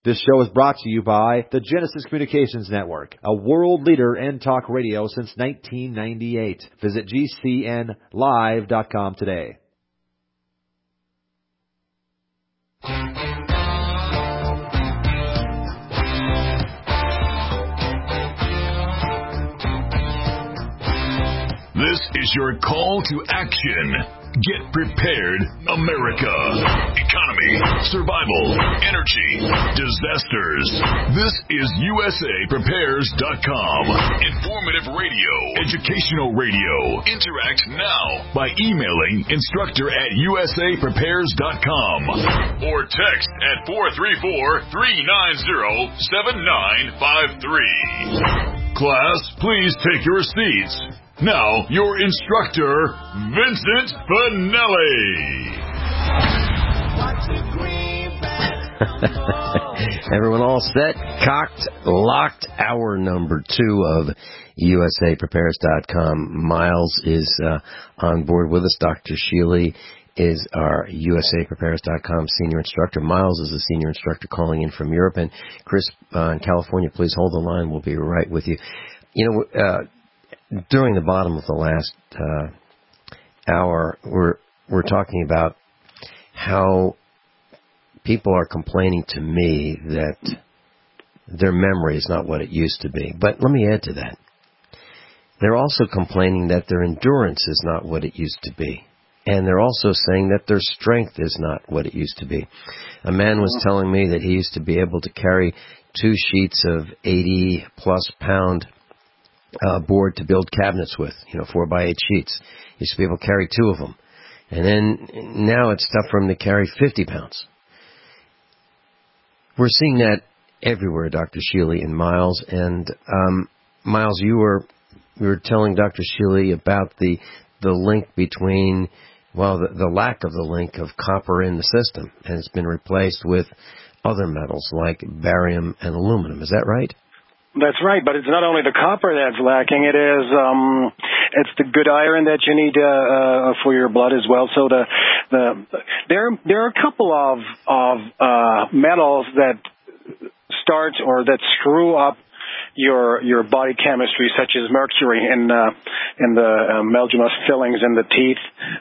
This show is brought to you by the Genesis Communications Network, a world leader in talk radio since 1998. Visit GCNlive.com today. This is your call to action. Get prepared, America. Economy, survival, energy, disasters. This is USAPrepares.com. Informative radio, educational radio. Interact now by emailing instructor@USAPrepares.com or text at 434-390-7953. Class, please take your seats. Now, your instructor, Vincent Finelli. Everyone all set, cocked, locked. Hour number 2 of USAPrepares.com. Miles is on board with us. Dr. Sheely is our USAPrepares.com senior instructor. Miles is a senior instructor calling in from Europe. And Chris in California, please hold the line. We'll be right with you. You know, during the bottom of the last hour, we're talking about how people are complaining to me that their memory is not what it used to be. But let me add to that. They're also complaining that their endurance is not what it used to be. And they're also saying that their strength is not what it used to be. A man was telling me that he used to be able to carry 2 sheets of 80-plus pound board to build cabinets with, 4x8 sheets. He used to be able to carry 2 of them. And then now it's tough for him to carry 50 pounds. We're seeing that everywhere, Dr. Sheely and Miles. And Miles, you were telling Dr. Sheely about the link between, the lack of the link of copper in the system, and it's been replaced with other metals like barium and aluminum. Is that right? That's right, but it's not only the copper that's lacking. It is it's the good iron that you need for your blood as well. So there are a couple of metals that that screw up your body chemistry, such as mercury in the meldrumous fillings in the teeth,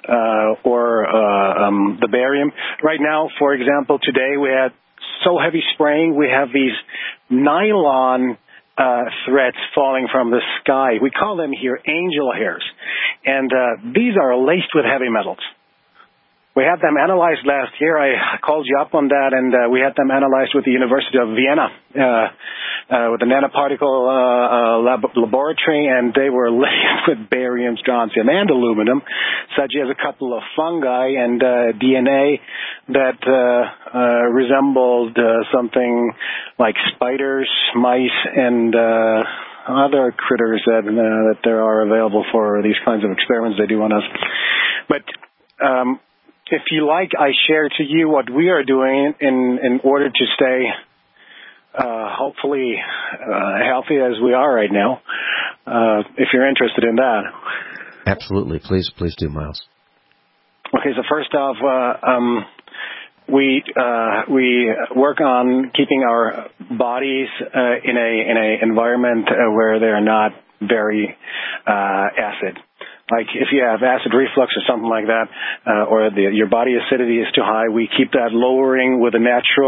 or the barium. Right now, for example, today we had so heavy spraying, we have these nylon threads falling from the sky. We call them here angel hairs. And these are laced with heavy metals. We had them analyzed last year. I called you up on that, and we had them analyzed with the University of Vienna, with the nanoparticle laboratory, and they were laced with barium, strontium, and aluminum, such as a couple of fungi and DNA that resembled something like spiders, mice, and other critters that there are available for these kinds of experiments they do on us. But if you like, I share to you what we are doing in order to stay hopefully healthy as we are right now, if you're interested in that. Absolutely. Please do, Miles. Okay, so first off, we work on keeping our bodies in a environment where they're not very acid. Like if you have acid reflux or something like that, or your body acidity is too high, we keep that lowering with a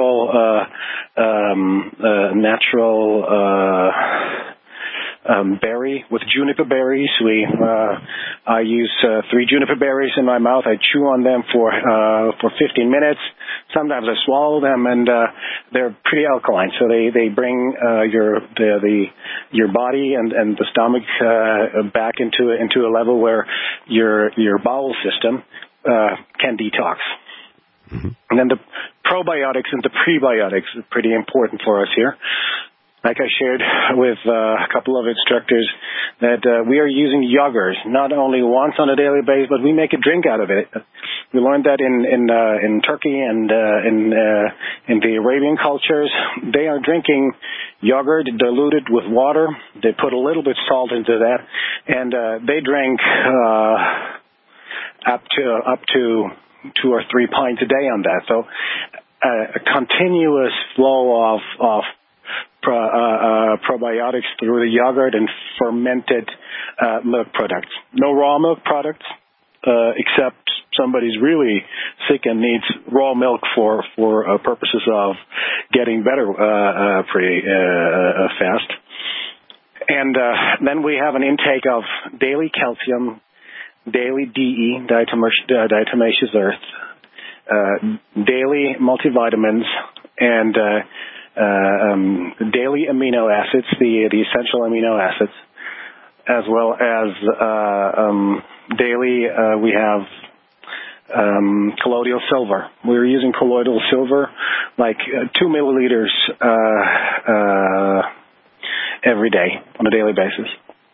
berry, with juniper berries. I use 3 juniper berries in my mouth. I chew on them for 15 minutes. Sometimes I swallow them, and they're pretty alkaline. So they bring your body and the stomach back into a level where your bowel system can detox. Mm-hmm. And then the probiotics and the prebiotics are pretty important for us here. Like I shared with a couple of instructors, that we are using yogurt not only once on a daily basis, but we make a drink out of it. We learned that in Turkey and in the Arabian cultures. They are drinking yogurt diluted with water. They put a little bit salt into that, and they drink up to 2 or 3 pints a day on that. So a continuous flow of probiotics through the yogurt and fermented milk products. No raw milk products, except somebody's really sick and needs raw milk for purposes of getting better pretty fast. And then we have an intake of daily calcium, daily DE, diatomaceous earth, daily multivitamins, and daily amino acids, the essential amino acids, as well as daily we have colloidal silver. We're using colloidal silver like 2 milliliters every day on a daily basis.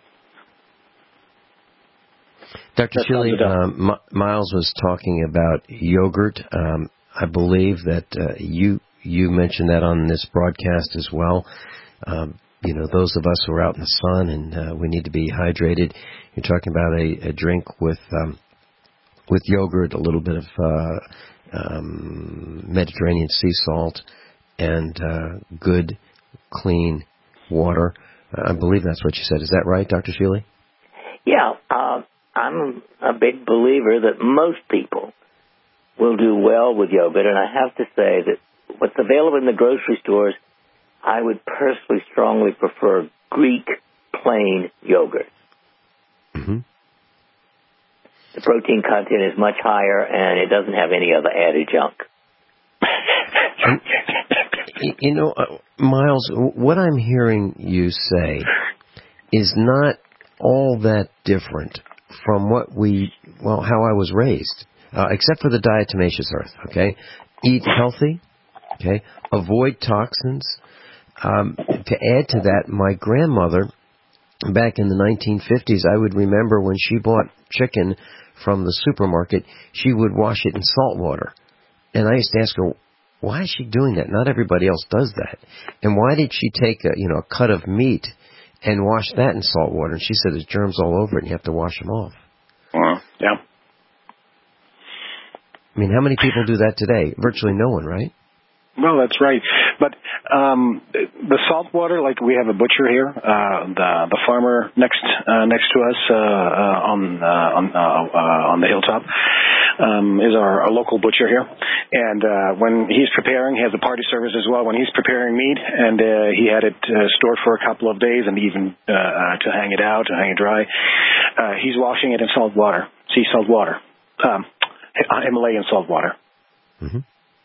Dr. Shealy, Miles was talking about yogurt. I believe that you mentioned that on this broadcast as well. Those of us who are out in the sun and we need to be hydrated. You're talking about a drink with yogurt, a little bit of Mediterranean sea salt, and good, clean water. I believe that's what you said. Is that right, Dr. Shealy? Yeah, I'm a big believer that most people will do well with yogurt, and I have to say that what's available in the grocery stores, I would personally strongly prefer Greek plain yogurt. Mm-hmm. The protein content is much higher, and it doesn't have any other added junk. Miles, what I'm hearing you say is not all that different from how I was raised, except for the diatomaceous earth, okay? Eat healthy, okay? Avoid toxins. To add to that, my grandmother, back in the 1950s, I would remember when she bought chicken from the supermarket, she would wash it in salt water. And I used to ask her, why is she doing that? Not everybody else does that. And why did she take a cut of meat and wash that in salt water? And she said there's germs all over it and you have to wash them off. Yeah. I mean, how many people do that today? Virtually no one, right? Well, that's right. But the salt water, like we have a butcher here, the farmer next to us on the hilltop is our local butcher here. And when he's preparing, he has a party service as well. When he's preparing meat, and he had it stored for a couple of days, and even to hang it out, to hang it dry, he's washing it in salt water, sea salt water, Himalayan salt water. Mm-hmm.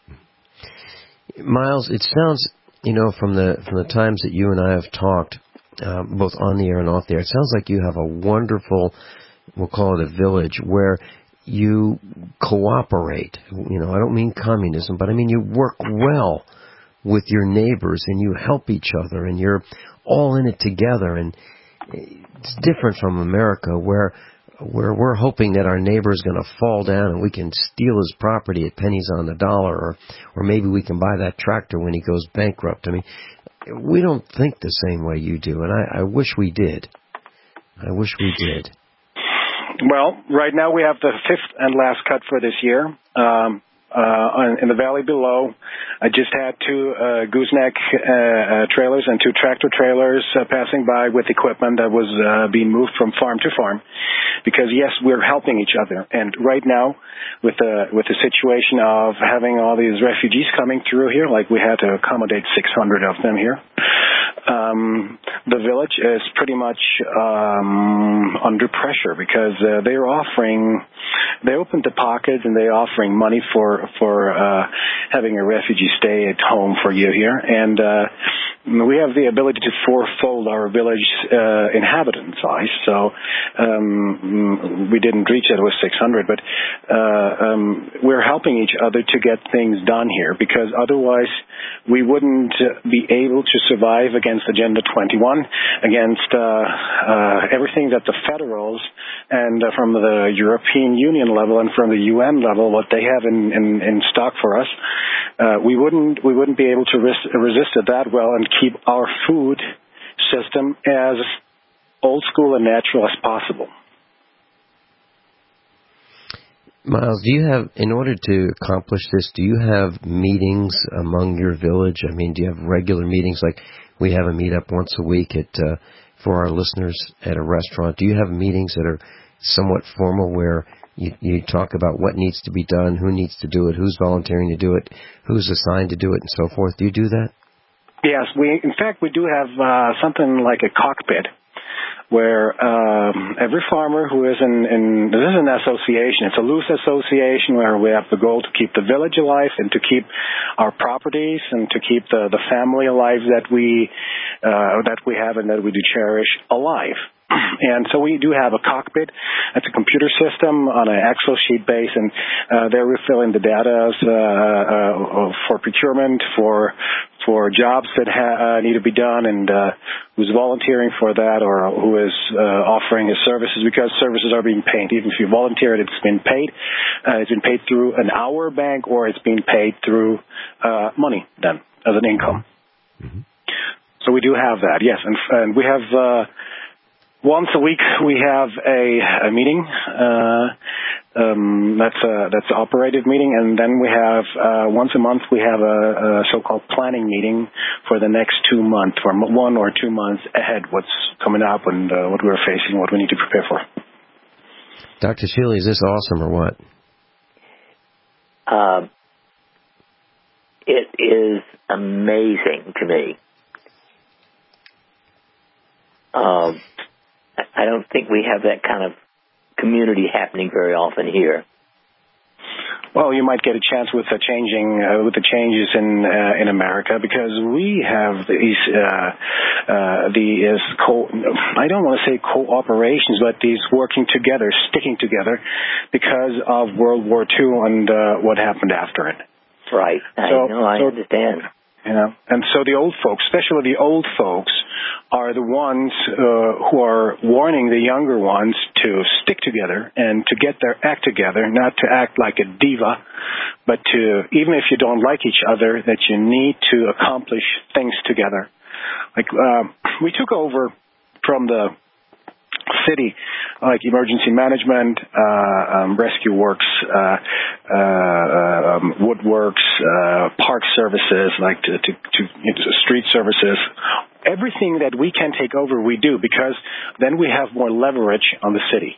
Miles, it sounds, from the times that you and I have talked, both on the air and off the air, it sounds like you have a wonderful, we'll call it a village, where you cooperate. I don't mean communism, but I mean you work well with your neighbors and you help each other and you're all in it together. And it's different from America, where we're hoping that our neighbor is going to fall down and we can steal his property at pennies on the dollar, or maybe we can buy that tractor when he goes bankrupt. I mean, we don't think the same way you do, and I wish we did. I wish we did. Well, right now we have the fifth and last cut for this year. In the valley below, I just had two gooseneck trailers and two tractor trailers passing by with equipment that was being moved from farm to farm. Because yes, we're helping each other. And right now, with the situation of having all these refugees coming through here, like we had to accommodate 600 of them here, the village is pretty much under pressure because they opened the pockets and they're offering money for having a refugee stay at home for you here, and we have the ability to fourfold our village inhabitant size. So we didn't reach it with 600, but we're helping each other to get things done here, because otherwise we wouldn't be able to survive against Agenda 21, against everything that the federals and from the European Union level and from the UN level, what they have in stock for us. We wouldn't be able to resist it that well and keep our food system as old school and natural as possible. Miles, do you have, in order to accomplish this, do you have meetings among your village? I mean, do you have regular meetings? Like we have a meetup once a week for our listeners at a restaurant. Do you have meetings that are somewhat formal where you talk about what needs to be done, who needs to do it, who's volunteering to do it, who's assigned to do it, and so forth? Do you do that? Yes, in fact, we do have something like a cockpit where every farmer who is this is an association. It's a loose association where we have the goal to keep the village alive and to keep our properties and to keep the family alive that we have and that we do cherish alive. And so we do have a cockpit. It's a computer system on an Excel sheet base, and there we fill in the data for procurement, for jobs that need to be done, and who's volunteering for that or who is offering his services, because services are being paid. Even if you volunteer, it's been paid. It's been paid through an hour bank, or it's being paid through money then as an income. Mm-hmm. So we do have that, yes, and we have. Once a week we have a meeting. That's an operative meeting, and then we have once a month we have a so-called planning meeting for the next 2 months, for 1 or 2 months ahead, what's coming up and what we're facing, what we need to prepare for. Dr. Shealy, is this awesome or what? It is amazing to me. I don't think we have that kind of community happening very often here. Well, you might get a chance with the changes in America, because we have these I don't want to say cooperations, but these working together, sticking together, because of World War II and what happened after it. Right. I understand. You know, and so the old folks, especially the old folks, are the ones who are warning the younger ones to stick together and to get their act together, not to act like a diva, but to, even if you don't like each other, that you need to accomplish things together. Like we took over from the city, like emergency management, rescue works, woodworks, park services, like to street services. Everything that we can take over, we do, because then we have more leverage on the city.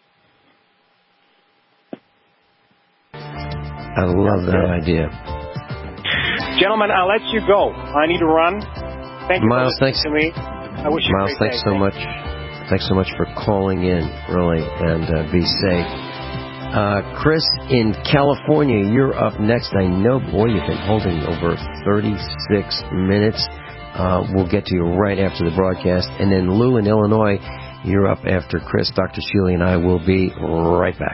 I love that idea. Gentlemen, I'll let you go. I need to run. Thank you, Miles. Thanks to me. I wish you Miles, thanks so much. Thanks so much for calling in, really, and be safe. Chris in California, you're up next. I know, boy, you've been holding over 36 minutes. We'll get to you right after the broadcast. And then Lou in Illinois, you're up after Chris. Dr. Shealy and I will be right back.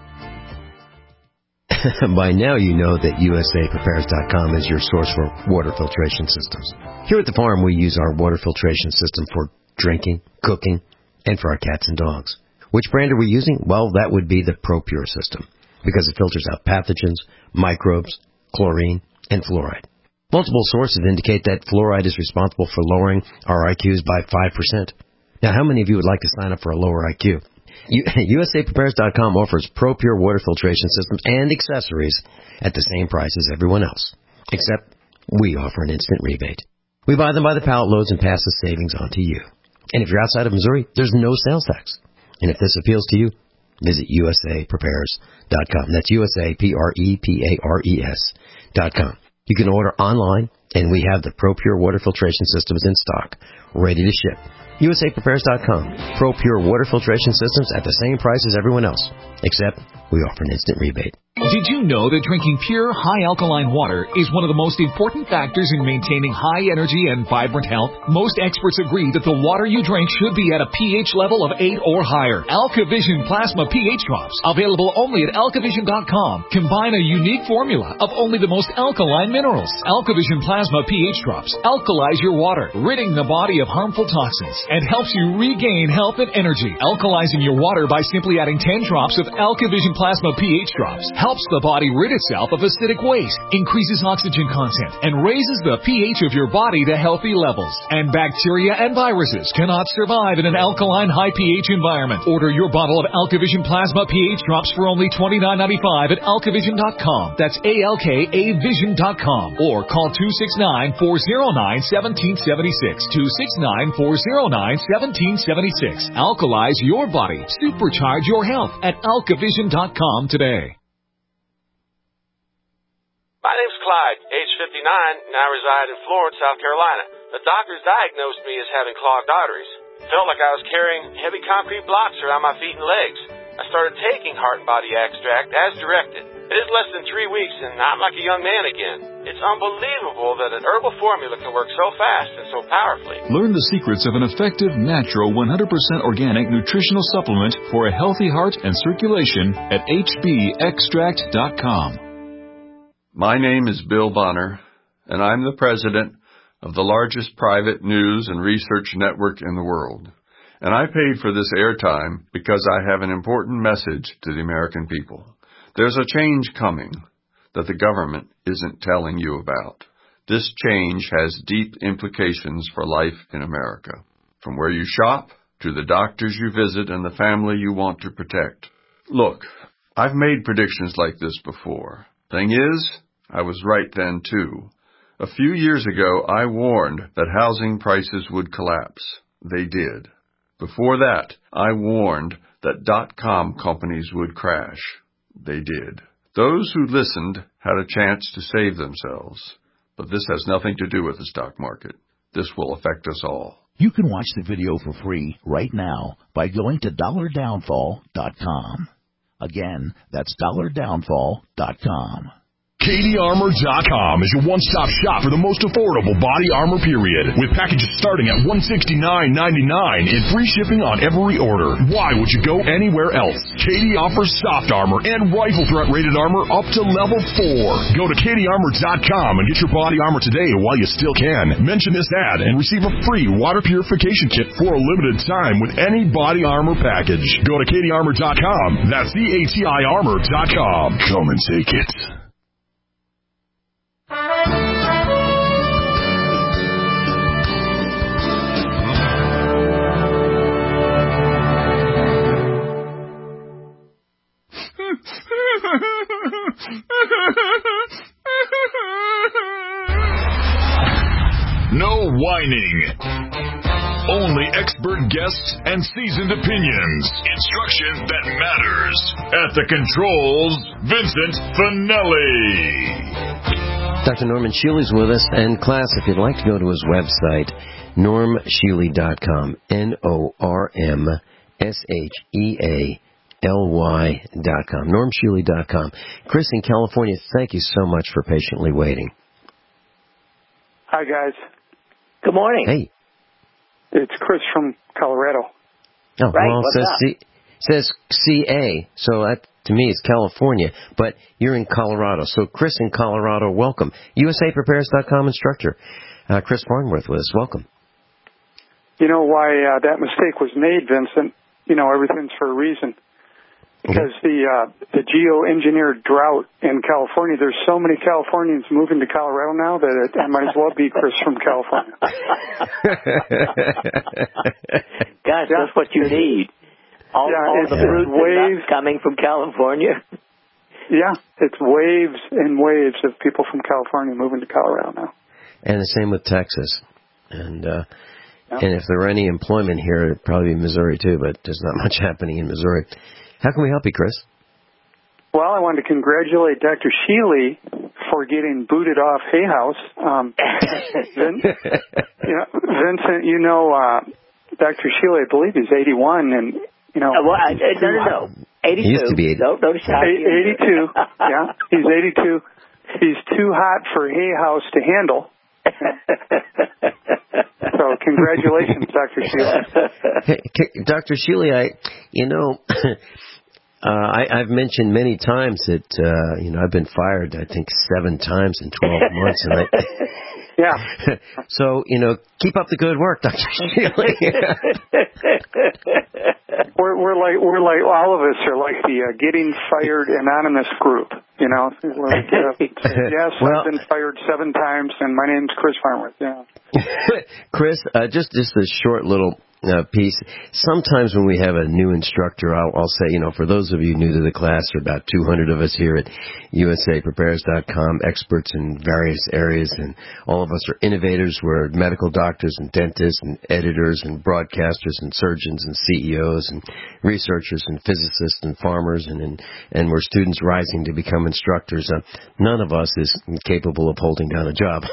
By now you know that USAPrepares.com is your source for water filtration systems. Here at the farm, we use our water filtration system for drinking, cooking, and for our cats and dogs. Which brand are we using? Well, that would be the ProPure system, because it filters out pathogens, microbes, chlorine, and fluoride. Multiple sources indicate that fluoride is responsible for lowering our IQs by 5%. Now, how many of you would like to sign up for a lower IQ? USAPrepares.com offers ProPure water filtration systems and accessories at the same price as everyone else, except we offer an instant rebate. We buy them by the pallet loads and pass the savings on to you. And if you're outside of Missouri, there's no sales tax. And if this appeals to you, visit USAPrepares.com. That's USAPrepares.com. You can order online, and we have the ProPure water filtration systems in stock, ready to ship. USAPrepares.com. ProPure water filtration systems at the same price as everyone else, except we offer an instant rebate. Did you know that drinking pure, high-alkaline water is one of the most important factors in maintaining high energy and vibrant health? Most experts agree that the water you drink should be at a pH level of 8 or higher. AlkaVision Plasma pH Drops, available only at alkavision.com, combine a unique formula of only the most alkaline minerals. AlkaVision Plasma pH Drops alkalize your water, ridding the body of harmful toxins, and helps you regain health and energy. Alkalizing your water by simply adding 10 drops of AlkaVision Plasma Plasma pH Drops helps the body rid itself of acidic waste, increases oxygen content, and raises the pH of your body to healthy levels. And bacteria and viruses cannot survive in an alkaline high pH environment. Order your bottle of AlkaVision Plasma pH Drops for only $29.95 at alkavision.com. That's ALKAvision.com. Or call 269-409-1776. 269-409-1776. Alkalize your body. Supercharge your health at alkavision.com today. My name's Clyde, age 59, and I reside in Florence, South Carolina. The doctors diagnosed me as having clogged arteries. Felt like I was carrying heavy concrete blocks around my feet and legs. I started taking Heart and Body Extract as directed. It is less than 3 weeks, and I'm like a young man again. It's unbelievable that an herbal formula can work so fast and so powerfully. Learn the secrets of an effective, natural, 100% organic nutritional supplement for a healthy heart and circulation at hbextract.com. My name is Bill Bonner, and I'm the president of the largest private news and research network in the world. And I paid for this airtime because I have an important message to the American people. There's a change coming that the government isn't telling you about. This change has deep implications for life in America, from where you shop to the doctors you visit and the family you want to protect. Look, I've made predictions like this before. Thing is, I was right then too. A few years ago, I warned that housing prices would collapse. They did. Before that, I warned that .com companies would crash. They did. Those who listened had a chance to save themselves. But this has nothing to do with the stock market. This will affect us all. You can watch the video for free right now by going to dollardownfall.com. Again, that's dollardownfall.com. CatieArmor.com is your one-stop shop for the most affordable body armor period, with packages starting at $169.99 and free shipping on every order. Why would you go anywhere else? Katie offers soft armor and rifle threat rated armor up to level 4. Go to CatieArmor.com and get your body armor today while you still can. Mention this ad and receive a free water purification kit for a limited time with any body armor package. Go to CatieArmor.com. That's CATIArmor.com. Come and take it. No whining. Only expert guests and seasoned opinions. Instruction that matters. At the controls, Vincent Finelli. Dr. Norman Shealy's with us. And class, if you'd like to go to his website, normshealy.com. NORMSHEALY.com. normshealy.com. Chris in California, thank you so much for patiently waiting. Hi, guys. Good morning. Hey. It's Chris from Colorado. Oh, right, well, it says CA, so that to me is California, but you're in Colorado. So Chris in Colorado, welcome. USAPrepares.com instructor, Chris Farnworth with us. Welcome. You know why that mistake was made, Vincent? You know, everything's for a reason. Because the geoengineered drought in California, there's so many Californians moving to Colorado now that I might as well be Chris from California. Gosh, that's what you need. All the fruits and nuts coming from California. Yeah, it's waves and waves of people from California moving to Colorado now. And the same with Texas. And if there were any employment here, it'd probably be Missouri too, but there's not much happening in Missouri. How can we help you, Chris? Well, I wanted to congratulate Dr. Shealy for getting booted off Hay House. Vincent, you know, Dr. Shealy, I believe he's 81, and you know. No. 82. He used to be 80. Don't shout. 82. Yeah, he's 82. He's too hot for Hay House to handle. So congratulations, Dr. Shealy. Hey, Dr. Shealy, I've mentioned many times that I've been fired, I think 7 times in 12 months, and Yeah. So, keep up the good work, Dr. Shealy. we're like all of us are like the getting fired anonymous group. We're like, yes, I've been fired 7 times, and my name's Chris Farnworth. Yeah. Chris, just a short little piece. Sometimes when we have a new instructor, I'll say, for those of you new to the class, there are about 200 of us here at USAPrepares.com, experts in various areas, and all of us are innovators. We're medical doctors and dentists and editors and broadcasters and surgeons and CEOs and researchers and physicists and farmers, and we're students rising to become instructors. None of us is capable of holding down a job.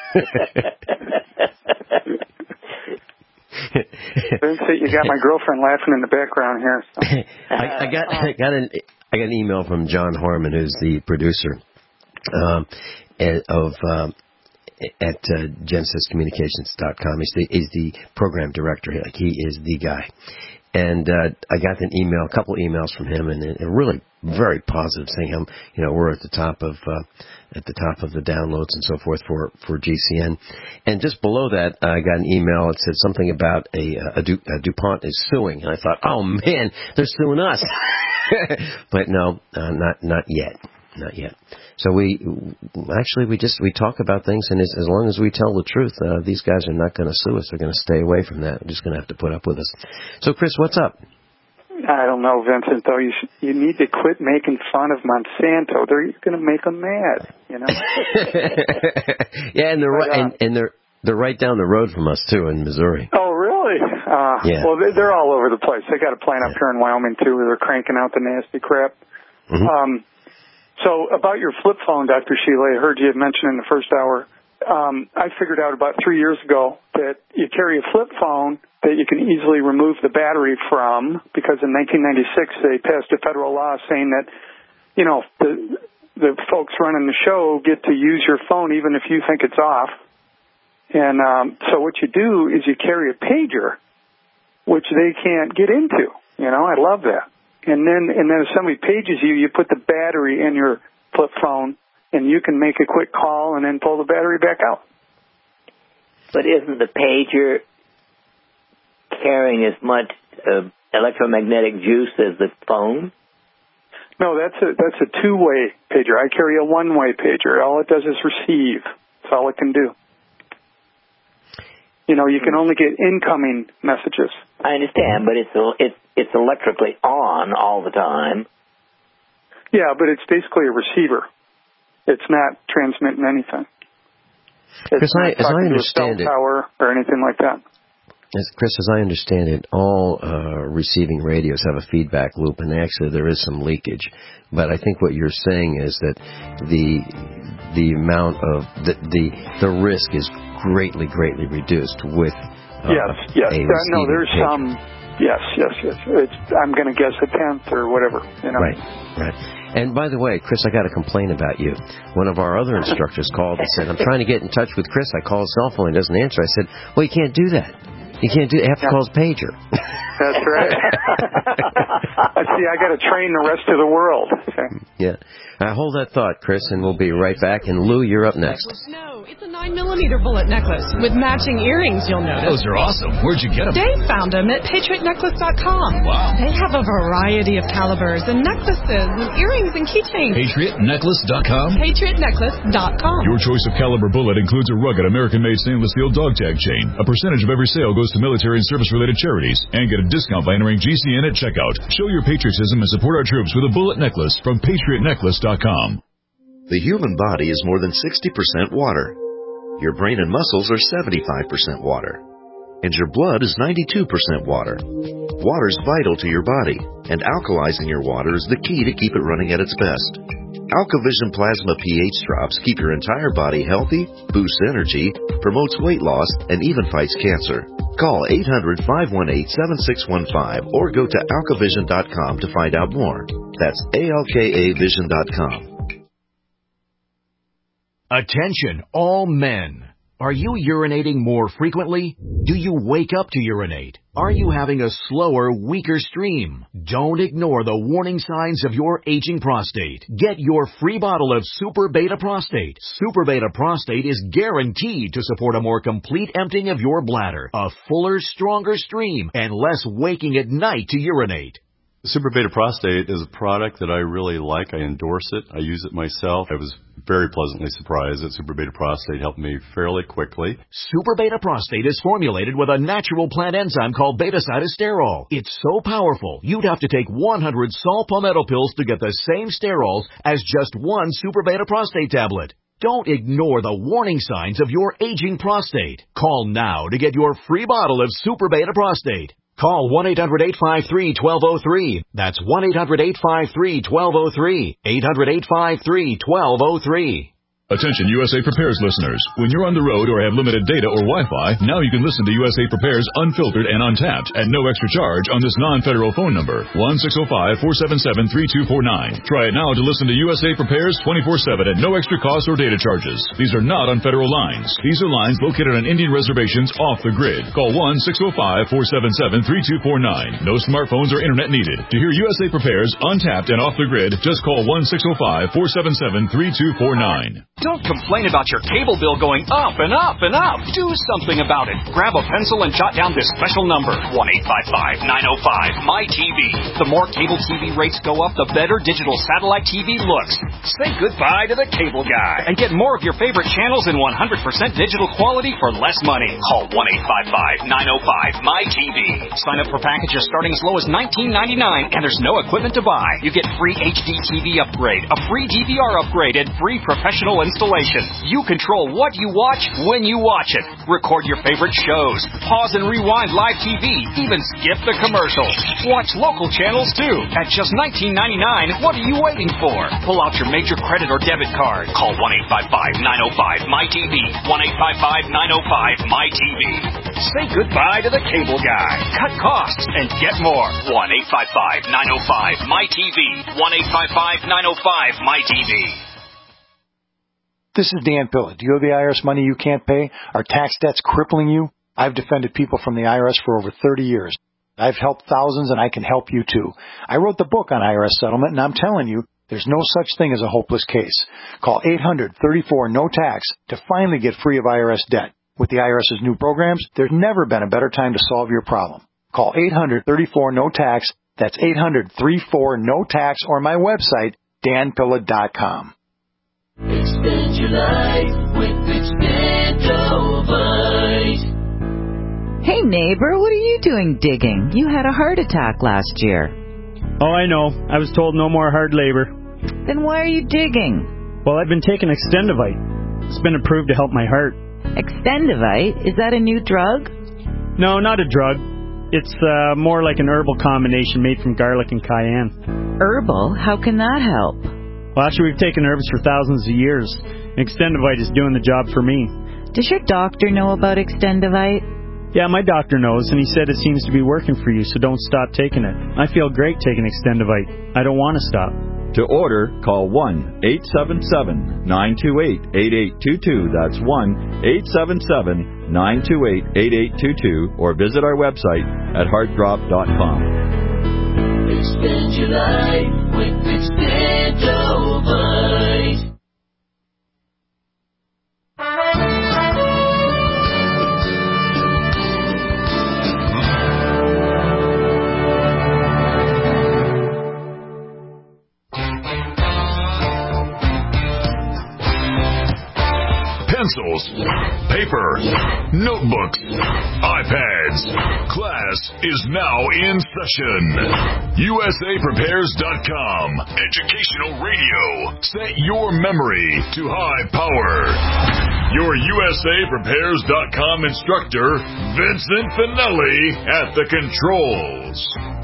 Vincent, you got my girlfriend laughing in the background here. So. I got an email from John Harmon, who's the producer at GenesisCommunications.com. He's the program director. He is the guy. And I got a couple emails from him, and really very positive, saying we're at the top of the downloads and so forth for GCN. And just below that, I got an email that said something about a DuPont is suing, and I thought, oh man, they're suing us. But no, not yet. Not yet. So we talk about things, and as long as we tell the truth, these guys are not going to sue us. They're going to stay away from that. They're just going to have to put up with us. So, Chris, what's up? I don't know, Vincent. Though you need to quit making fun of Monsanto. They're going to make them mad. Yeah, and they're right down the road from us too in Missouri. Oh, really? Yeah. Well, they're all over the place. They got a plant up here in Wyoming too, where they're cranking out the nasty crap. Mm-hmm. So about your flip phone, Dr. Shealy, I heard you had mentioned in the first hour. I figured out about 3 years ago that you carry a flip phone that you can easily remove the battery from, because in 1996 they passed a federal law saying that, the folks running the show get to use your phone even if you think it's off. And so what you do is you carry a pager, which they can't get into. I love that. And then if somebody pages you, you put the battery in your flip phone, and you can make a quick call and then pull the battery back out. But isn't the pager carrying as much electromagnetic juice as the phone? No, that's a two-way pager. I carry a one-way pager. All it does is receive. That's all it can do. You can only get incoming messages. I understand, but it's electrically on all the time. Yeah, but it's basically a receiver. It's not transmitting anything. It's not as I to understand a cell tower or anything like that. Chris, as I understand it, all receiving radios have a feedback loop, and actually there is some leakage. But I think what you're saying is that the amount of the risk is greatly reduced with yes. No, there's pager. some. Yes. I'm going to guess a tenth or whatever. Right. And by the way, Chris, I got a complaint about you. One of our other instructors called and said, I'm trying to get in touch with Chris. I call his cell phone, he doesn't answer. I said, well, you can't do that. You can't do it. You have to call his pager. That's right. See, I got to train the rest of the world. Okay. Yeah. Hold that thought, Chris, and we'll be right back. And Lou, you're up next. No, it's a 9mm bullet necklace with matching earrings, you'll notice. Those are awesome. Where'd you get them? Dave found them at PatriotNecklace.com. Wow. They have a variety of calibers and necklaces and earrings and keychains. PatriotNecklace.com? PatriotNecklace.com. Your choice of caliber bullet includes a rugged American-made stainless steel dog tag chain. A percentage of every sale goes to military and service-related charities. And get a discount by entering GCN at checkout. Show your patriotism and support our troops with a bullet necklace from PatriotNecklace.com. The human body is more than 60% water. Your brain and muscles are 75% water. And your blood is 92% water. Water is vital to your body, and alkalizing your water is the key to keep it running at its best. AlkaVision Plasma pH drops keep your entire body healthy, boosts energy, promotes weight loss, and even fights cancer. Call 800-518-7615 or go to alkavision.com to find out more. That's ALKAvision.com. Attention, all men. Are you urinating more frequently? Do you wake up to urinate? Are you having a slower, weaker stream? Don't ignore the warning signs of your aging prostate. Get your free bottle of Super Beta Prostate. Super Beta Prostate is guaranteed to support a more complete emptying of your bladder, a fuller, stronger stream, and less waking at night to urinate. Super Beta Prostate is a product that I really like. I endorse it. I use it myself. I was very pleasantly surprised that Super Beta Prostate helped me fairly quickly. Super Beta Prostate is formulated with a natural plant enzyme called beta-cytosterol. It's so powerful, you'd have to take 100 salt palmetto pills to get the same sterols as just one Super Beta Prostate tablet. Don't ignore the warning signs of your aging prostate. Call now to get your free bottle of Super Beta Prostate. Call 1-800-853-1203. That's 1-800-853-1203. 800-853-1203. Attention USA Prepares listeners. When you're on the road or have limited data or Wi-Fi, now you can listen to USA Prepares unfiltered and untapped at no extra charge on this non-federal phone number, 1-605-477-3249. Try it now to listen to USA Prepares 24/7 at no extra cost or data charges. These are not on federal lines. These are lines located on Indian reservations off the grid. Call 1-605-477-3249. No smartphones or internet needed. To hear USA Prepares untapped and off the grid, just call 1-605-477-3249. Don't complain about your cable bill going up and up and up. Do something about it. Grab a pencil and jot down this special number, 1-855-905-MY-TV. The more cable TV rates go up, the better digital satellite TV looks. Say goodbye to the cable guy and get more of your favorite channels in 100% digital quality for less money. Call 1-855-905-MY-TV. Sign up for packages starting as low as $19.99, and there's no equipment to buy. You get free HD TV upgrade, a free DVR upgrade, and free professional installation. You control what you watch when you watch it. Record your favorite shows. Pause and rewind live TV. Even skip the commercials. Watch local channels too. At just $19.99, what are you waiting for? Pull out your major credit or debit card. Call 1-855-905-MY-TV. 1-855-905-MY-TV. Say goodbye to the cable guy. Cut costs and get more. 1-855-905-MY-TV. 1-855-905-MY-TV. This is Dan Pilla. Do you owe the IRS money you can't pay? Are tax debts crippling you? I've defended people from the IRS for over 30 years. I've helped thousands, and I can help you too. I wrote the book on IRS settlement, and I'm telling you, there's no such thing as a hopeless case. Call 800-34-NO-TAX to finally get free of IRS debt. With the IRS's new programs, there's never been a better time to solve your problem. Call 800-34-NO-TAX. That's 800-34-NO-TAX, or my website, danpilla.com. Extend your life with Extendovite. Hey neighbor, what are you doing digging? You had a heart attack last year. Oh, I know. I was told no more hard labor. Then why are you digging? Well, I've been taking Extendovite. It's been approved to help my heart. Extendovite? Is that a new drug? No, not a drug. It's more like an herbal combination made from garlic and cayenne. Herbal? How can that help? Well, actually, we've taken herbs for thousands of years. Extendovite is doing the job for me. Does your doctor know about Extendovite? Yeah, my doctor knows, and he said it seems to be working for you, so don't stop taking it. I feel great taking Extendovite. I don't want to stop. To order, call 1-877-928-8822. That's 1-877-928-8822, or visit our website at heartdrop.com. Extend your life with Extendovite. Pencils, paper, notebooks, iPads. Class is now in session. USAPrepares.com. Educational radio. Set your memory to high power. Your USAPrepares.com instructor, Vincent Finelli, at the controls.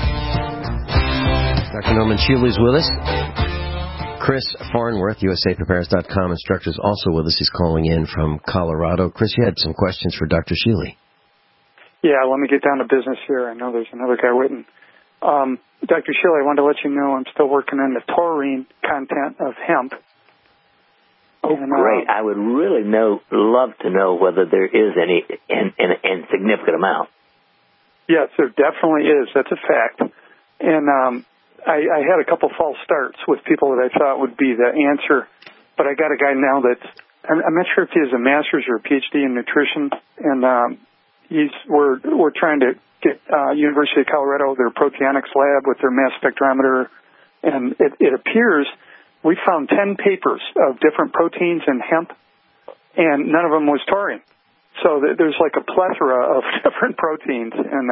Dr. Norman Shealy's with us. Chris Farnworth, USAPrepares.com instructor, is also with us. He's calling in from Colorado. Chris, you had some questions for Dr. Shealy. Yeah, let me get down to business here. I know there's another guy waiting. Dr. Shealy, I wanted to let you know I'm still working on the taurine content of hemp. Oh, great. I would really love to know whether there is any in significant amount. Yes, there definitely is. That's a fact. And I had a couple false starts with people that I thought would be the answer, but I got a guy now that's, I'm not sure if he has a master's or a PhD in nutrition, and we're trying to get University of Colorado, their proteomics lab with their mass spectrometer, and it appears we found 10 papers of different proteins in hemp, and none of them was taurine. So there's like a plethora of different proteins, and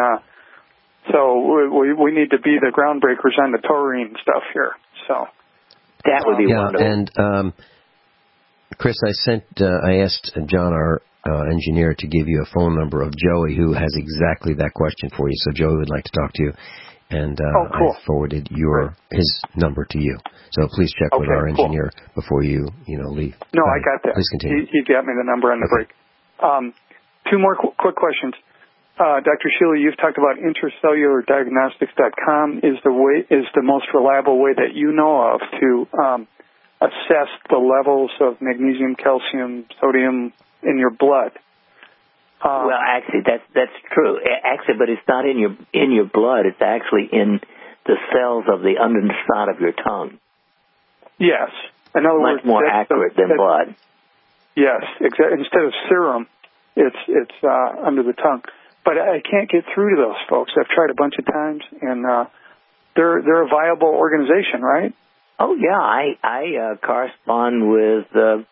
so we need to be the groundbreakers on the taurine stuff here. So that would be wonderful. And Chris, I asked John, our engineer, to give you a phone number of Joey, who has exactly that question for you. So Joey would like to talk to you, and cool. I forwarded his number to you. So please check with our engineer before you leave. No, I got that. Please continue. He got me the number on the break. Two more quick questions. Dr. Shealy, you've talked about intracellulardiagnostics.com is the most reliable way that you know of to assess the levels of magnesium, calcium, sodium in your blood. Well, actually, that's true. Actually, but it's not in your blood. It's actually in the cells of the underside of your tongue. Yes. In other words, much more accurate than blood. Yes, exactly. Instead of serum, it's under the tongue. But I can't get through to those folks. I've tried a bunch of times, and they're a viable organization, right? Oh yeah, I correspond with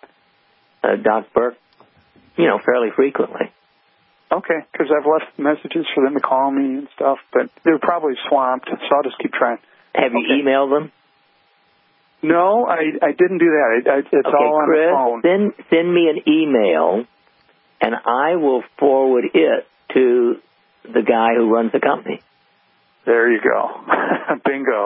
Doc Burke, fairly frequently. Okay, because I've left messages for them to call me and stuff, but they're probably swamped, so I'll just keep trying. Have you emailed them? No, I didn't do that. It's all on Chris, the phone. Send me an email, and I will forward it to the guy who runs the company. There you go. Bingo.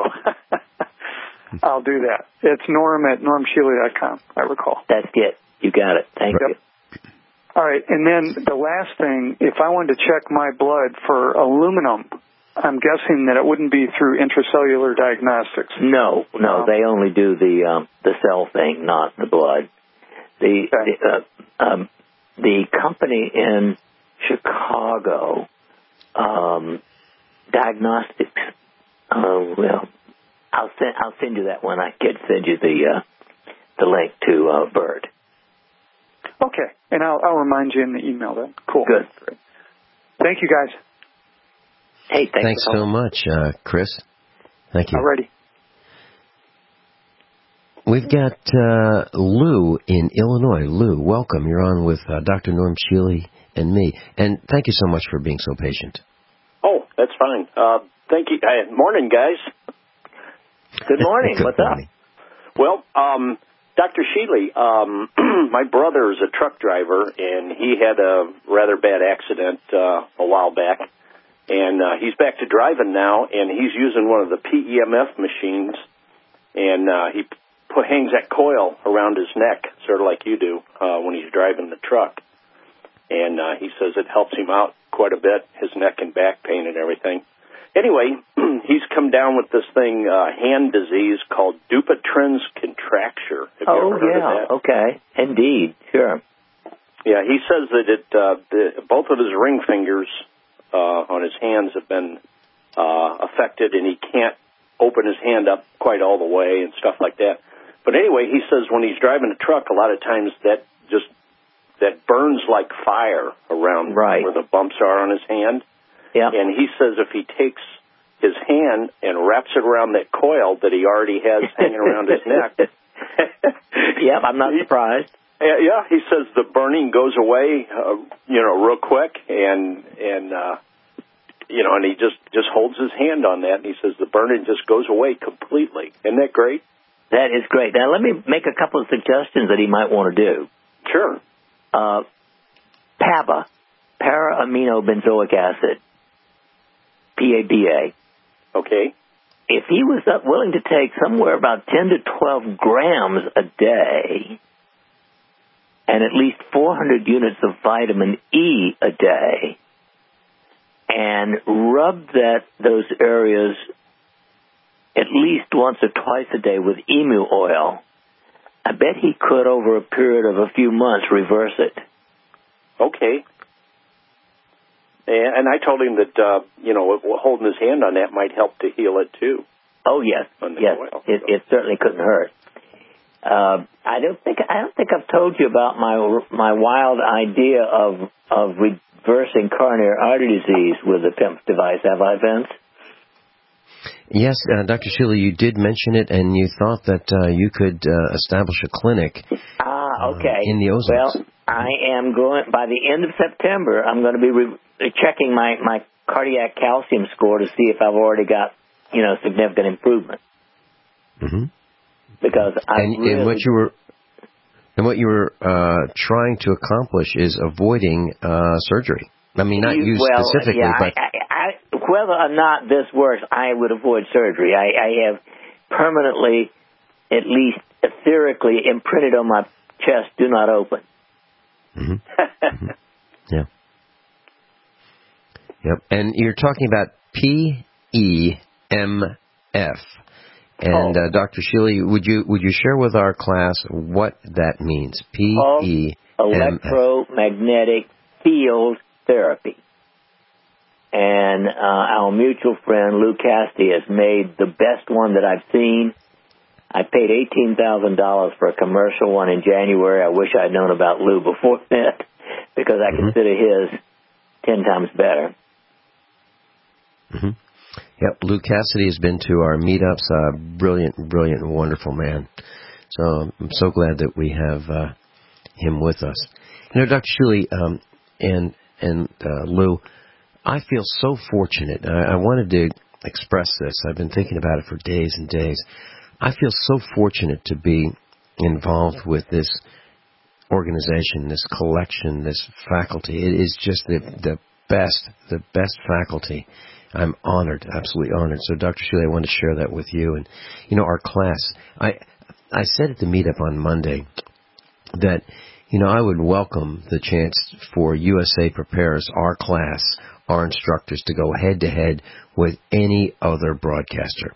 I'll do that. It's Norm at normshealy.com, I recall. That's it. You got it. Thank you. All right, and then the last thing, if I wanted to check my blood for aluminum, I'm guessing that it wouldn't be through intracellular diagnostics. No, they only do the cell thing, not the blood. The company in Chicago, diagnostics. Well, I'll send you that when I can send you the link to Bird. Okay, and I'll remind you in the email then. Cool. Good. Thank you, guys. Hey, thanks so much, Chris. Thank you. Alrighty. We've got Lou in Illinois. Lou, welcome. You're on with Dr. Norm Shealy and me. And thank you so much for being so patient. Oh, that's fine. Thank you. Morning, guys. Good morning. What's up? Well, Dr. Shealy, my brother is a truck driver, and he had a rather bad accident a while back. And he's back to driving now, and he's using one of the PEMF machines, and he hangs that coil around his neck, sort of like you do when he's driving the truck. And he says it helps him out quite a bit, his neck and back pain and everything. Anyway, he's come down with this thing, hand disease called Dupuytren's contracture. Have you ever heard of that? Okay. Indeed, sure. Yeah, he says that both of his ring fingers on his hands have been affected, and he can't open his hand up quite all the way and stuff like that. But anyway, he says when he's driving a truck, a lot of times that burns like fire around where the bumps are on his hand. Yeah. And he says if he takes his hand and wraps it around that coil that he already has hanging around his neck. Yeah, I'm not surprised. Yeah, he says the burning goes away, real quick, and he just holds his hand on that, and he says the burning just goes away completely. Isn't that great? That is great. Now, let me make a couple of suggestions that he might want to do. Sure. PABA, para-aminobenzoic acid, PABA. Okay. If he was willing to take somewhere about 10 to 12 grams a day and at least 400 units of vitamin E a day and rub those areas at least once or twice a day with emu oil, I bet he could, over a period of a few months, reverse it. Okay. And I told him that, holding his hand on that might help to heal it, too. Oh, yes. Yes, it certainly couldn't hurt. I don't think I've told you about my wild idea of reversing coronary artery disease with the PIMPS device. Have I, Vince? Yes, Dr. Shealy, you did mention it, and you thought that you could establish a clinic okay. In the Ozarks. Well, I am going, by the end of September, I'm going to be checking my cardiac calcium score to see if I've already got, significant improvement. Mm-hmm. Because what you were trying to accomplish is avoiding surgery. I mean, not you specifically, but whether or not this works, I would avoid surgery. I have permanently, at least etherically, imprinted on my chest, do not open. Mm-hmm. Mm-hmm. Yeah. Yep. And you're talking about PEMF. And Dr. Shealy, would you share with our class what that means? PEMF. Electromagnetic field therapy. And our mutual friend Lou Cassidy has made the best one that I've seen. I paid $18,000 for a commercial one in January. I wish I'd known about Lou before that, because I consider his 10 times better. Mm-hmm. Yep, Lou Cassidy has been to our meetups. Brilliant, wonderful man. So I'm so glad that we have him with us. Dr. Shealy and Lou, I feel so fortunate. I wanted to express this. I've been thinking about it for days and days. I feel so fortunate to be involved with this organization, this collection, this faculty. It is just the best faculty. I'm honored, absolutely honored. So, Dr. Shealy, I wanted to share that with you. And, our class, I said at the meetup on Monday that, I would welcome the chance for USA Prepares, our class, our instructors, to go head-to-head with any other broadcaster.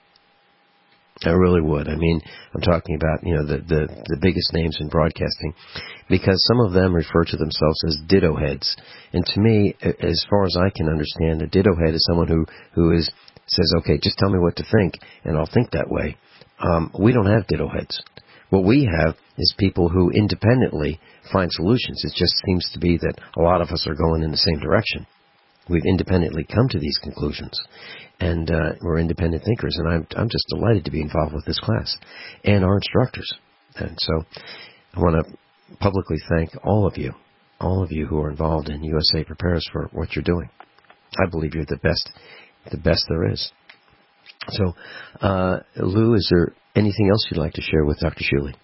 I really would. I mean, I'm talking about, the biggest names in broadcasting, because some of them refer to themselves as ditto heads. And to me, as far as I can understand, a ditto head is someone who says, okay, just tell me what to think, and I'll think that way. We don't have ditto heads. What we have is people who independently find solutions. It just seems to be that a lot of us are going in the same direction. We've independently come to these conclusions, and we're independent thinkers, and I'm just delighted to be involved with this class and our instructors. And so I want to publicly thank all of you who are involved in USA Prepares for what you're doing. I believe you're the best there is. So, Lou, is there anything else you'd like to share with Dr. Shealy?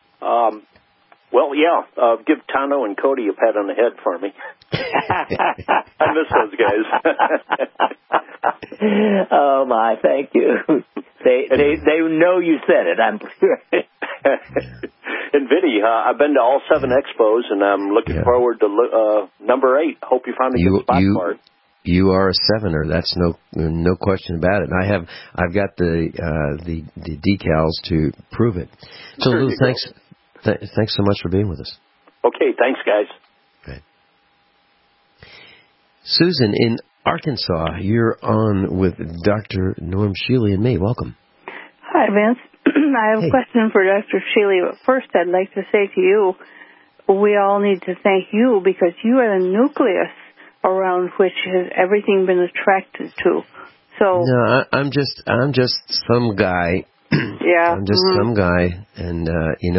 Well, yeah. Give Tano and Cody a pat on the head for me. I miss those guys. Oh my, thank you. They know you said it, I'm sure. And Vinny, I've been to all 7 expos, and I'm looking forward to number 8. Hope you found a good spot for it. You are a 7er. That's no question about it. And I've got the decals to prove it. So Lou, thanks so much for being with us. Okay, thanks, guys. Okay. Susan in Arkansas, you're on with Dr. Norm Shealy and me. Welcome. Hi, Vince. I have a question for Dr. Shealy. But first, I'd like to say to you, we all need to thank you, because you are the nucleus around which has everything been attracted to. So no, I'm just some guy. Yeah, I'm just some guy, and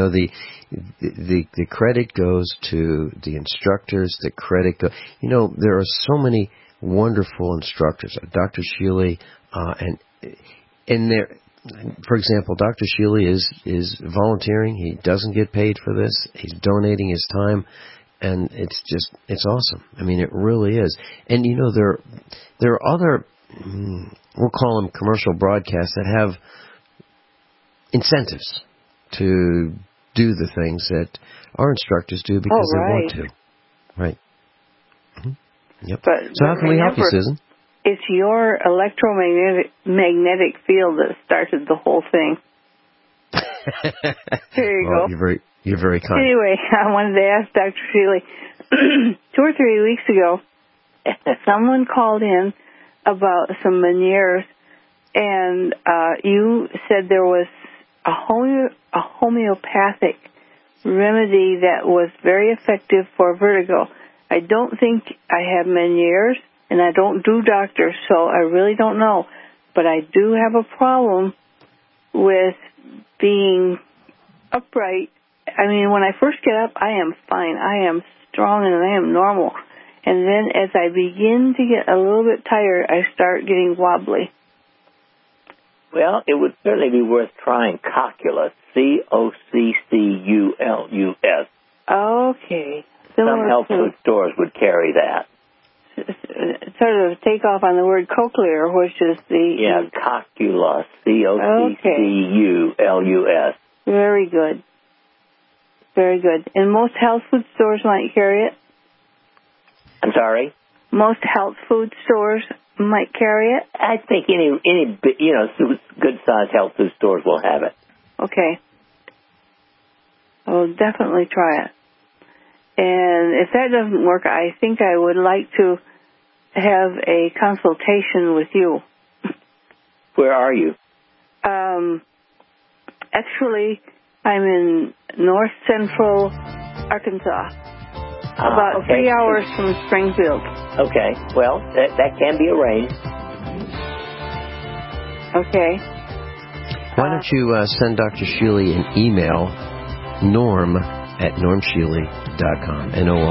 the credit goes to the instructors. The credit goes. There are so many wonderful instructors, Dr. Shealy, and there. For example, Dr. Shealy is volunteering. He doesn't get paid for this. He's donating his time. And it's awesome. I mean, it really is. And, there are other, we'll call them commercial broadcasts, that have incentives to do the things that our instructors do because they want to. Right. Mm-hmm. Yep. So how can we help you, Susan? It's your electromagnetic field that started the whole thing. There you well, go. You're very kind. Anyway, I wanted to ask Dr. Sheely, 2 or 3 weeks ago, someone called in about some Meniere's, and you said there was a homeopathic remedy that was very effective for vertigo. I don't think I have Meniere's, and I don't do doctors, so I really don't know. But I do have a problem with being upright. I mean, when I first get up, I am fine. I am strong and I am normal. And then as I begin to get a little bit tired, I start getting wobbly. Well, it would certainly be worth trying Cocculus, Cocculus. Okay. Some health food stores would carry that. Sort of take off on the word cochlear, which is the... Yeah, Cocculus, Cocculus. Very good. Very good. And most health food stores might carry it? I'm sorry? Most health food stores might carry it? I think any good-sized health food stores will have it. Okay. I will definitely try it. And if that doesn't work, I think I would like to have a consultation with you. Where are you? Actually, I'm in north central Arkansas. About 3 hours from Springfield. Okay. Well, that can be arranged. Okay. Why don't you send Dr. Sheely an email, norm@normsheely.com,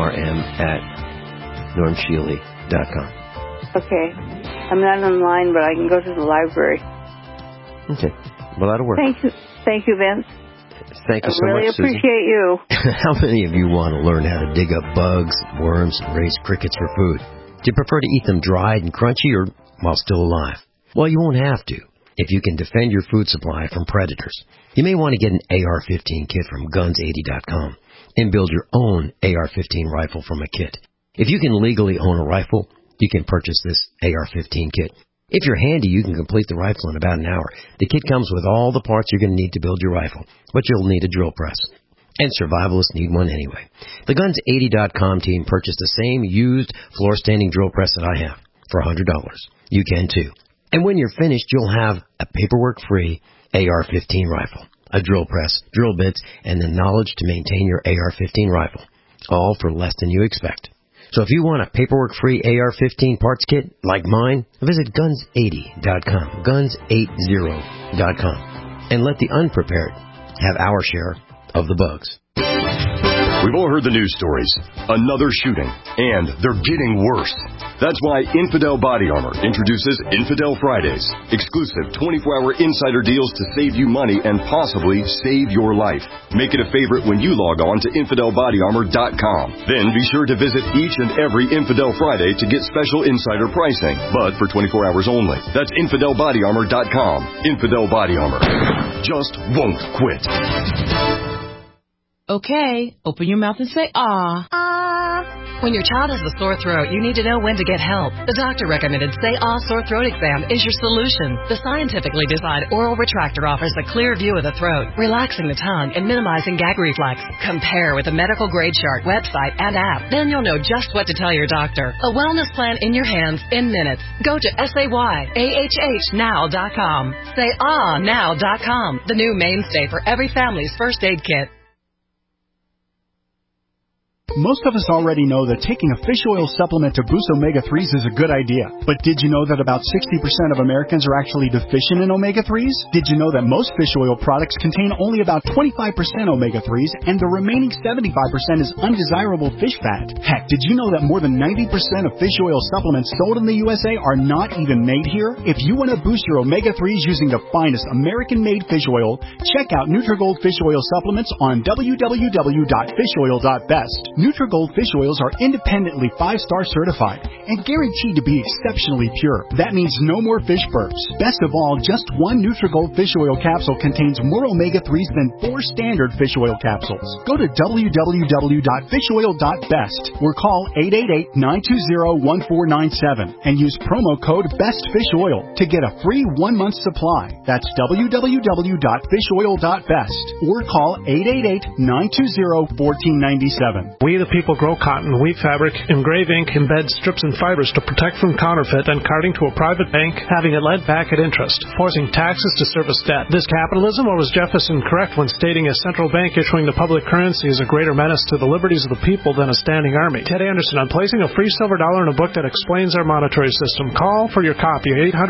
norm@normsheely.com. Okay. I'm not online, but I can go to the library. Okay. Well, that'll work. Thank you, Vince. Thank you so much, Susan. I really appreciate you. How many of you want to learn how to dig up bugs, worms, and raise crickets for food? Do you prefer to eat them dried and crunchy or while still alive? Well, you won't have to if you can defend your food supply from predators. You may want to get an AR-15 kit from guns80.com and build your own AR-15 rifle from a kit. If you can legally own a rifle, you can purchase this AR-15 kit. If you're handy, you can complete the rifle in about an hour. The kit comes with all the parts you're going to need to build your rifle, but you'll need a drill press. And survivalists need one anyway. The Guns80.com team purchased the same used floor-standing drill press that I have for $100. You can too. And when you're finished, you'll have a paperwork-free AR-15 rifle, a drill press, drill bits, and the knowledge to maintain your AR-15 rifle, all for less than you expect. So if you want a paperwork-free AR-15 parts kit like mine, visit Guns80.com, Guns80.com, and let the unprepared have our share of the bugs. We've all heard the news stories. Another shooting. And they're getting worse. That's why Infidel Body Armor introduces Infidel Fridays. Exclusive 24-hour insider deals to save you money and possibly save your life. Make it a favorite when you log on to InfidelBodyArmor.com. Then be sure to visit each and every Infidel Friday to get special insider pricing, but for 24 hours only. That's InfidelBodyArmor.com. Infidel Body Armor. Just won't quit. Okay, open your mouth and say, ah. Ah. When your child has a sore throat, you need to know when to get help. The doctor recommended Say Ah Sore Throat Exam is your solution. The scientifically designed oral retractor offers a clear view of the throat, relaxing the tongue and minimizing gag reflex. Compare with a medical grade chart, website, and app. Then you'll know just what to tell your doctor. A wellness plan in your hands in minutes. Go to SayAHHnow.com. SayAhNow.com, the new mainstay for every family's first aid kit. Most of us already know that taking a fish oil supplement to boost omega-3s is a good idea. But did you know that about 60% of Americans are actually deficient in omega-3s? Did you know that most fish oil products contain only about 25% omega-3s and the remaining 75% is undesirable fish fat? Heck, did you know that more than 90% of fish oil supplements sold in the USA are not even made here? If you want to boost your omega-3s using the finest American-made fish oil, check out Nutrigold Fish Oil Supplements on www.fishoil.best. Nutrigold fish oils are independently 5-star certified and guaranteed to be exceptionally pure. That means no more fish burps. Best of all, just one Nutrigold fish oil capsule contains more omega-3s than 4 standard fish oil capsules. Go to www.fishoil.best or call 888-920-1497 and use promo code BESTFISHOIL to get a free 1-month supply. That's www.fishoil.best or call 888-920-1497. We the people grow cotton, weave fabric, engrave ink, embed strips and fibers to protect from counterfeit and carting to a private bank, having it lent back at interest, forcing taxes to service debt. This capitalism, or was Jefferson correct when stating a central bank issuing the public currency is a greater menace to the liberties of the people than a standing army? Ted Anderson, I'm placing a free silver dollar in a book that explains our monetary system. Call for your copy,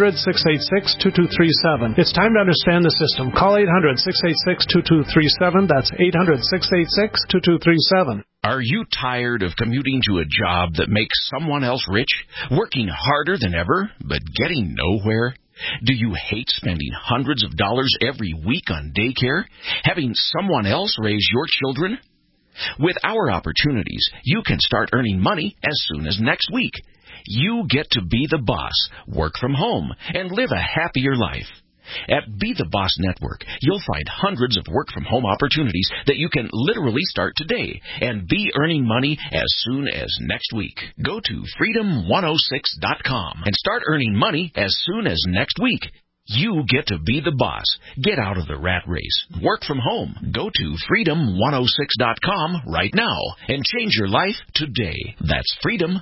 800-686-2237. It's time to understand the system. Call 800-686-2237. That's 800-686-2237. Are you tired of commuting to a job that makes someone else rich, working harder than ever, but getting nowhere? Do you hate spending hundreds of dollars every week on daycare, having someone else raise your children? With our opportunities, you can start earning money as soon as next week. You get to be the boss, work from home, and live a happier life. At Be the Boss Network, you'll find hundreds of work-from-home opportunities that you can literally start today and be earning money as soon as next week. Go to freedom106.com and start earning money as soon as next week. You get to be the boss. Get out of the rat race. Work from home. Go to freedom106.com right now and change your life today. That's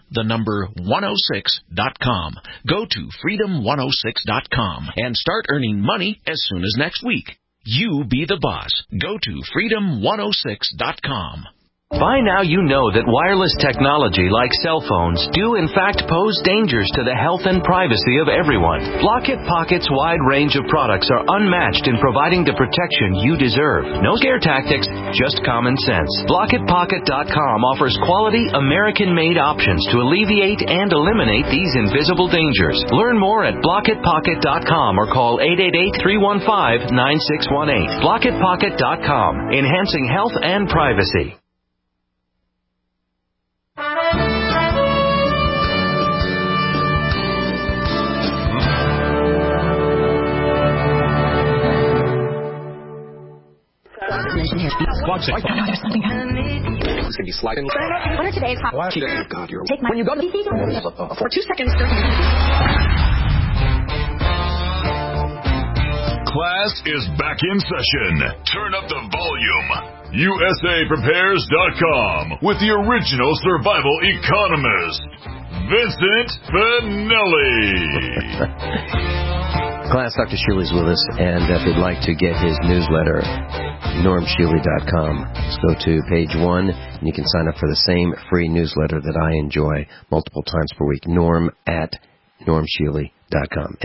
freedom106.com. Go to freedom106.com and start earning money as soon as next week. You be the boss. Go to freedom106.com. By now you know that wireless technology like cell phones do in fact pose dangers to the health and privacy of everyone. Blockit Pocket's wide range of products are unmatched in providing the protection you deserve. No scare tactics, just common sense. BlockitPocket.com offers quality American-made options to alleviate and eliminate these invisible dangers. Learn more at BlockitPocket.com or call 888-315-9618. BlockitPocket.com, enhancing health and privacy. It's going to be sliding. What are today's hot? God, you're Take my when you go to for 2 seconds. Class is back in session. Turn up the volume. USAPrepares.com with the original survival economist, Vincent Finelli. Class, Dr. Shealy's with us, and if you'd like to get his newsletter, normshealy.com. Just go to page 1, and you can sign up for the same free newsletter that I enjoy multiple times per week. Norm at normshealy.com.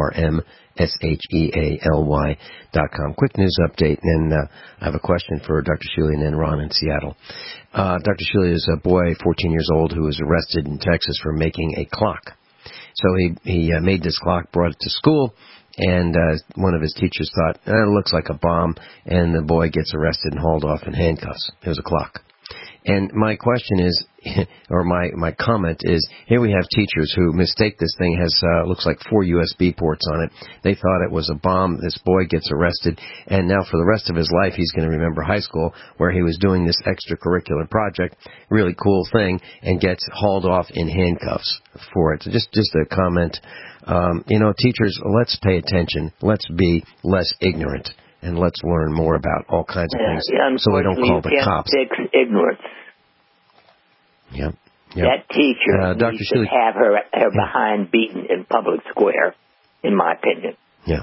NORMSHEALY.com. Quick news update, and I have a question for Dr. Shealy and then Ron in Seattle. Dr. Shealy is a boy, 14 years old, who was arrested in Texas for making a clock. So he made this clock, brought it to school, and one of his teachers thought, it looks like a bomb, and the boy gets arrested and hauled off in handcuffs. It was a clock. And my question is, or my comment is, here we have teachers who mistake this thing has, looks like 4 USB ports on it. They thought it was a bomb. This boy gets arrested, and now for the rest of his life, he's going to remember high school where he was doing this extracurricular project, really cool thing, and gets hauled off in handcuffs for it. So just a comment. Teachers, let's pay attention. Let's be less ignorant. And let's learn more about all kinds of things so we don't call the cops. Fix ignorance. Yep. That teacher needs to have her behind beaten in public square, in my opinion. Yeah.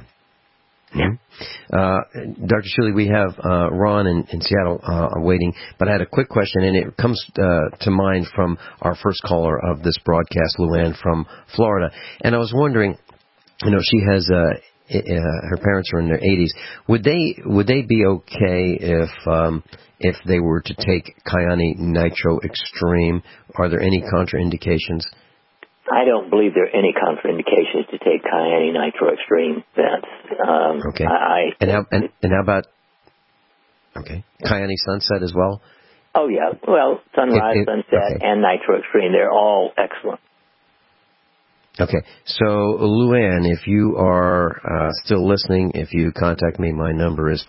Dr. Shealy, we have Ron in Seattle waiting, but I had a quick question, and it comes to mind from our first caller of this broadcast, Luann from Florida. And I was wondering, she has her parents are in their 80s. Would they be okay if they were to take Kyani Nitro Extreme? Are there any contraindications? I don't believe there are any contraindications to take Kyani Nitro Extreme, Vince. Okay. And how about Kyani Sunset as well? Oh, yeah. Well, Sunrise, Sunset, and Nitro Extreme, they're all excellent. Okay. So, Luann, if you are still listening, if you contact me, my number is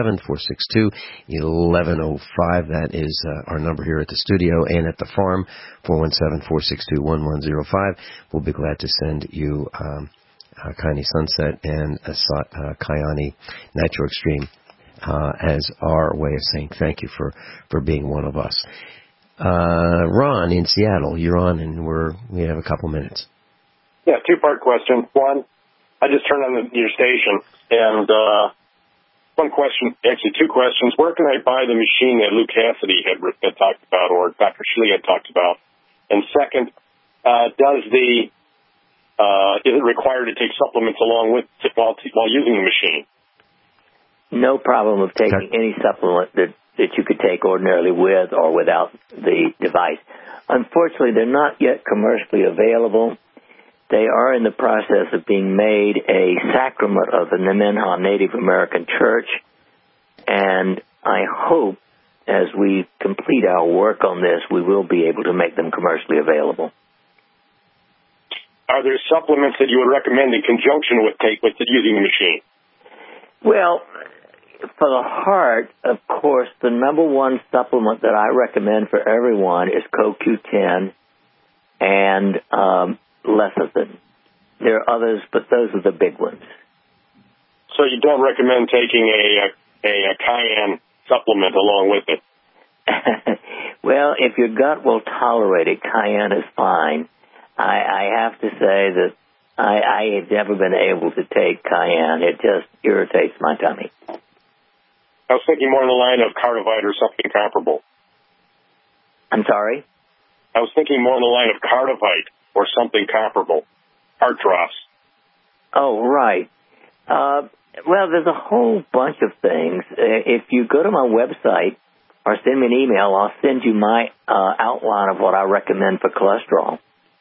417-462-1105. That is our number here at the studio and at the farm, 417-462-1105. We'll be glad to send you Kaini Sunset and Kyani Nitro Extreme as our way of saying thank you for being one of us. Ron in Seattle, you're on, and we have a couple minutes. Yeah, two-part question. One, I just turned on your station, and one question, actually two questions. Where can I buy the machine that Lou Cassidy had talked about, or Dr. Schley had talked about? And second, is it required to take supplements along with while using the machine? No problem of taking any supplement that you could take ordinarily with or without the device. Unfortunately, they're not yet commercially available. They are in the process of being made a sacrament of the Nemenhah Native American Church, and I hope as we complete our work on this, we will be able to make them commercially available. Are there supplements that you would recommend in conjunction with using the machine? Well, for the heart, of course, the number one supplement that I recommend for everyone is CoQ10 and lecithin. There are others, but those are the big ones. So you don't recommend taking a cayenne supplement along with it? Well, if your gut will tolerate it, cayenne is fine. I have to say that I have never been able to take cayenne. It just irritates my tummy. I was thinking more in the line of Cardivite or something comparable. I'm sorry? I was thinking more in the line of Cardivite or something comparable. Heart drops. Oh, right. Well, there's a whole bunch of things. If you go to my website or send me an email, I'll send you my outline of what I recommend for cholesterol.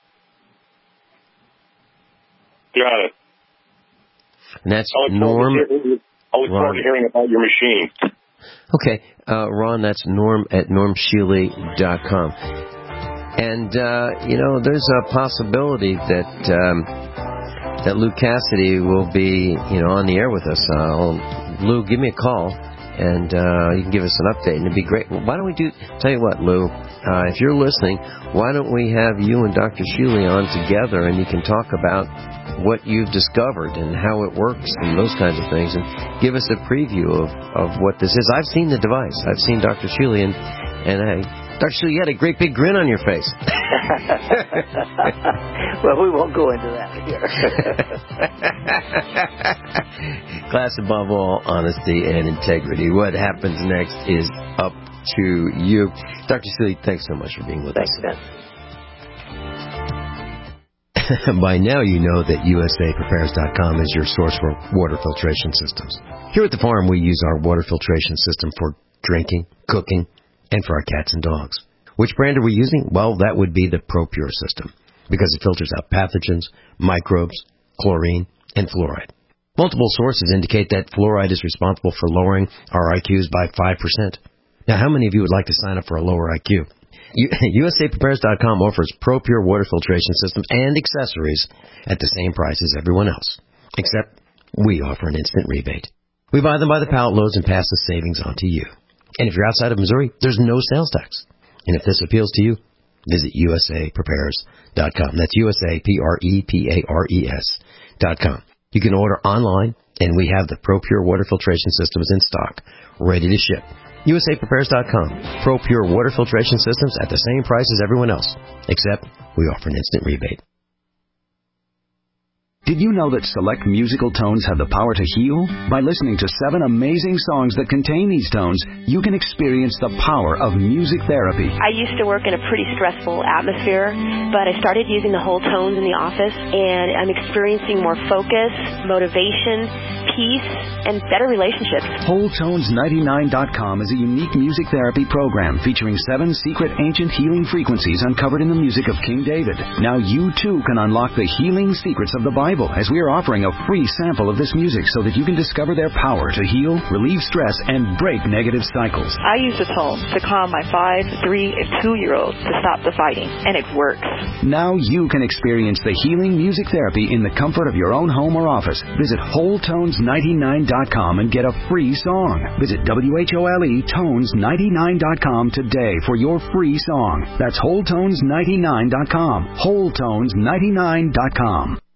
Got it. And that's Norm. I look forward to hearing about your machine. Okay. Ron, that's Norm at normshealy.com. And, there's a possibility that Lou Cassidy will be, on the air with us. Lou, give me a call, and you can give us an update, and it'd be great. Why don't we tell you what, Lou, if you're listening, why don't we have you and Dr. Sheely on together, and you can talk about what you've discovered and how it works and those kinds of things, and give us a preview of what this is. I've seen the device. I've seen Dr. Sheely, and Dr. Sheely, you had a great big grin on your face. Well, we won't go into that here. Class above all, honesty and integrity. What happens next is up to you. Dr. Sheely, thanks so much for being with us. Thanks, By now you know that USAPrepares.com is your source for water filtration systems. Here at the farm, we use our water filtration system for drinking, cooking, and for our cats and dogs. Which brand are we using? Well, that would be the ProPure system, because it filters out pathogens, microbes, chlorine, and fluoride. Multiple sources indicate that fluoride is responsible for lowering our IQs by 5%. Now, how many of you would like to sign up for a lower IQ? USAPrepares.com offers ProPure water filtration systems and accessories at the same price as everyone else, except we offer an instant rebate. We buy them by the pallet loads and pass the savings on to you. And if you're outside of Missouri, there's no sales tax. And if this appeals to you, visit USAPrepares.com. That's USAPrepares.com. You can order online, and we have the ProPure water filtration systems in stock, ready to ship. USAPrepares.com. ProPure water filtration systems at the same price as everyone else, except we offer an instant rebate. Did you know that select musical tones have the power to heal? By listening to 7 amazing songs that contain these tones, you can experience the power of music therapy. I used to work in a pretty stressful atmosphere, but I started using the whole tones in the office, and I'm experiencing more focus, motivation, peace, and better relationships. WholeTones99.com is a unique music therapy program featuring 7 secret ancient healing frequencies uncovered in the music of King David. Now you too can unlock the healing secrets of the Bible, as we are offering a free sample of this music so that you can discover their power to heal, relieve stress, and break negative cycles. I use the tone to calm my 5, 3, and 2-year-olds to stop the fighting, and it works. Now you can experience the healing music therapy in the comfort of your own home or office. Visit WholeTones99.com and get a free song. Visit WHOLETones99.com today for your free song. That's WholeTones99.com. WholeTones99.com.